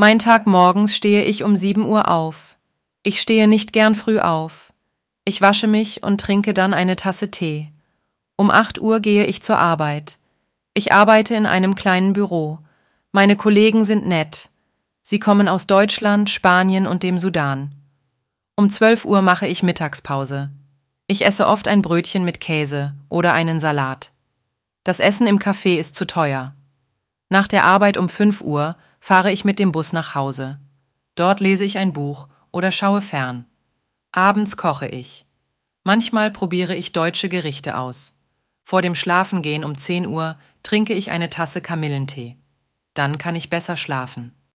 Mein Tag morgens stehe ich um 7 Uhr auf. Ich stehe nicht gern früh auf. Ich wasche mich und trinke dann eine Tasse Tee. Um 8 Uhr gehe ich zur Arbeit. Ich arbeite in einem kleinen Büro. Meine Kollegen sind nett. Sie kommen aus Deutschland, Spanien und dem Sudan. Um 12 Uhr mache ich Mittagspause. Ich esse oft ein Brötchen mit Käse oder einen Salat. Das Essen im Café ist zu teuer. Nach der Arbeit um 5 Uhr fahre ich mit dem Bus nach Hause. Dort lese ich ein Buch oder schaue fern. Abends koche ich. Manchmal probiere ich deutsche Gerichte aus. Vor dem Schlafengehen um 10 Uhr trinke ich eine Tasse Kamillentee. Dann kann ich besser schlafen.